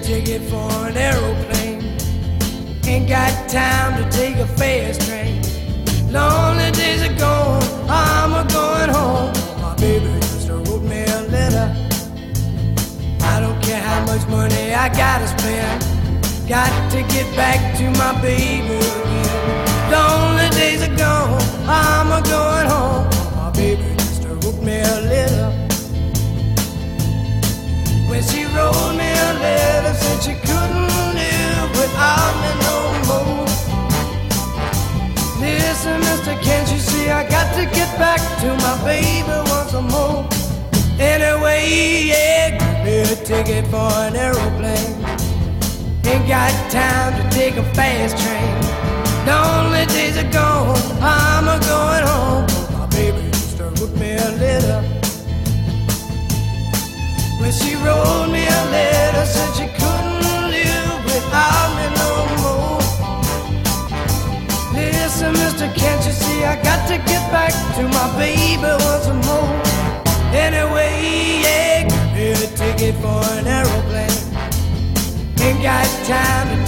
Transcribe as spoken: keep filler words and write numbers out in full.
ticket for an aeroplane. Ain't got time to take a fast train. Lonely days are gone, I'm a going home. My baby just wrote me a letter. I don't care how much money I gotta spend. Got to get back to my baby again. Lonely days are gone, I'm a going home. My baby just wrote me a letter. When she wrote me a letter, said she couldn't live without me no more. Listen, mister, can't you see I got to get back to my baby once more? Anyway, yeah, give me a ticket for an aeroplane. Ain't got time to take a fast train. Lonely days are gone, I'm a going home. My baby just wrote me a letter. When she wrote me a letter, said she couldn't live without me no more. Listen, mister, can't you see I got to get back to my baby once more? Anyway, yeah, give me a ticket for an aeroplane. Ain't got time to